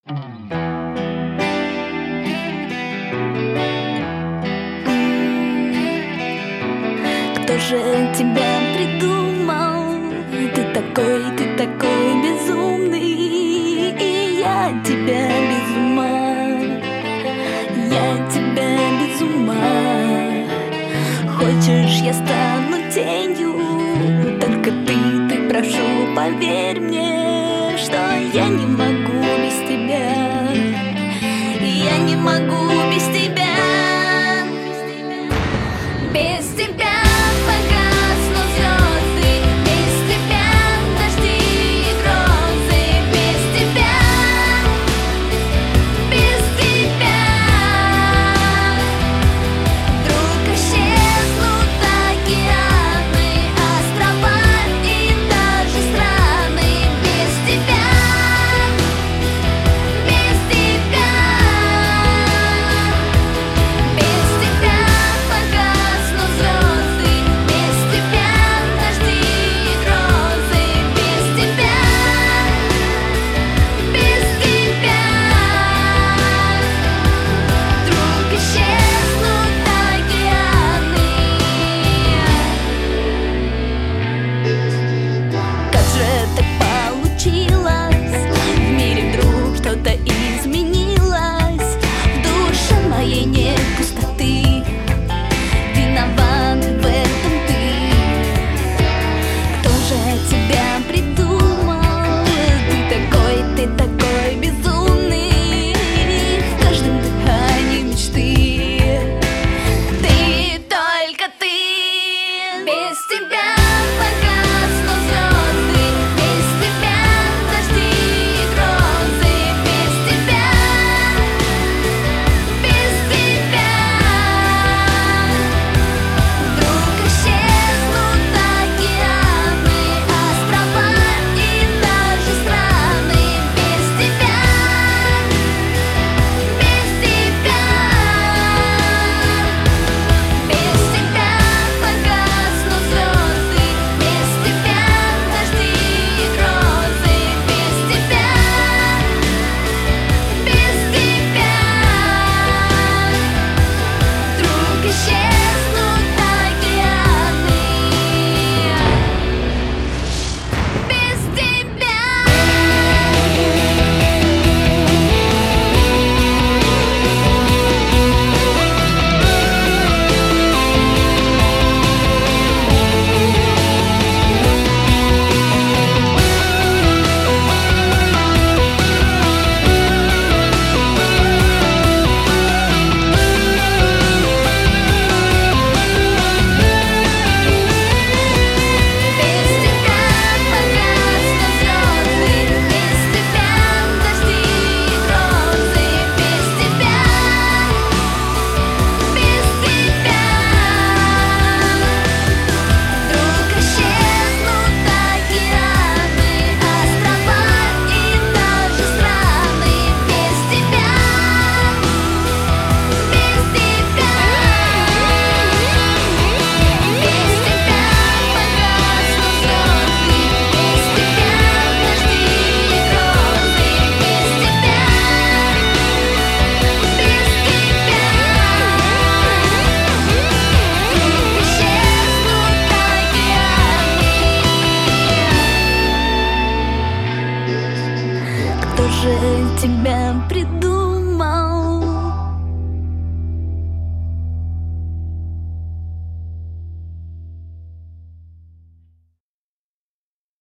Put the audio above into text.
Кто же тебя придумал? Ты такой безумный, и я тебя без ума, я тебя без ума. Хочешь, я стану тенью, только ты, прошу, поверь мне, что я не могу без тебя, я не могу без тебя. Без тебя погаснут звезды, без тебя дожди и грозы, без тебя, без тебя. Вдруг исчезнут океаны, острова и даже страны. Без тебя, без тебя, без тебя погаснут звезды, без тебя дожди и грозы, без тебя, без тебя. Вдруг исчезнут океаны. Как же так получилось? В мире вдруг что-то изменилось. В душе моей нет пустоты. Виноват в этом ты. Кто же тебя придумал? Ты такой безумный. В каждом дыхании мечты. Ты, только ты. Без тебя погаснут звезды, без тебя дожди и грозы, без тебя, без тебя. Вдруг исчезнут океаны, острова и даже страны. Без тебя, без тебя, без тебя погаснут звезды, без тебя дожди и грозы, без тебя, без тебя. Вдруг исчезнут океаны. Без тебя. Без тебя погаснут звезды, без тебя дожди и грозы, без тебя, без тебя. Вдруг исчезнут океаны, острова и даже страны. Без тебя, без тебя, без тебя погаснут звезды, без тебя дожди и грозы, без тебя, без тебя. Вдруг исчезнут океаны. Кто же тебя